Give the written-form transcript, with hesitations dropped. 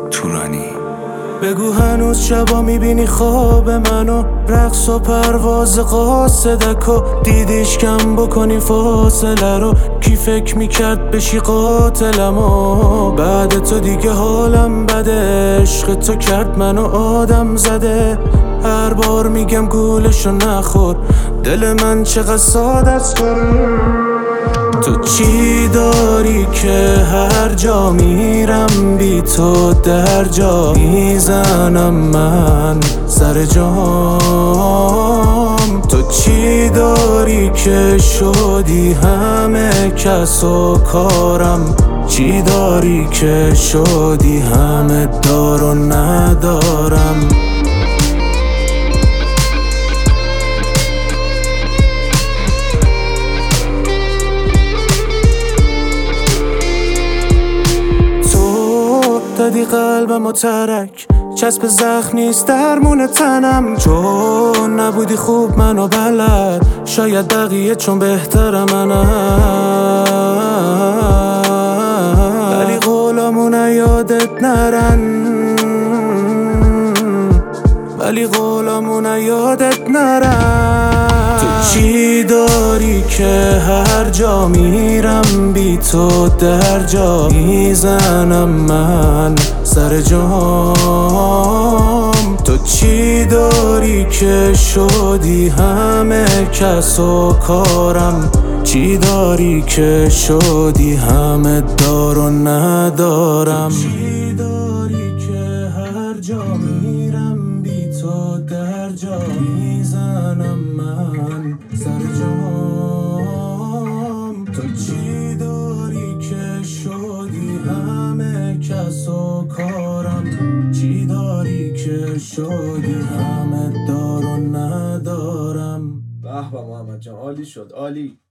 تورانی. بگو هنوز شبا میبینی خواب منو، رقص و پرواز قاصدک و دیدیش کم بکنی فاصله رو. کی فکر میکرد بشی قاتلم و بعد تو دیگه حالم بده. عشق تو کرد منو آدم زده. هر بار میگم گولشو نخور، دل من چقدر ساده است. تو چی داری که هر جا میرم بی تو در جا میزنم من سر جام؟ تو چی داری که شدی همه کس و کارم؟ چی داری که شدی همه دار و ندارم؟ دادی قلبم و ترک، چسب زخم نیست درمون تنم. چون نبودی خوب منو بلد، شاید بقیه چون بهتر منم. ولی قولامون یادت نرن، ولی قولامون یادت نرن. تو چی داری که هر جا میرم بی تو در جا میزنم من سر جام؟ تو چی داری که شدی همه کس و کارم؟ چی داری که شدی همه دار و ندارم؟ چی داری که هر جا میرم بی تو در جا میزنم من سر جام؟ تو چی داری که شدی همه کس و کارم؟ چی داری که شدی همه دار و ندارم؟ به به محمد جان، عالی شد، عالی.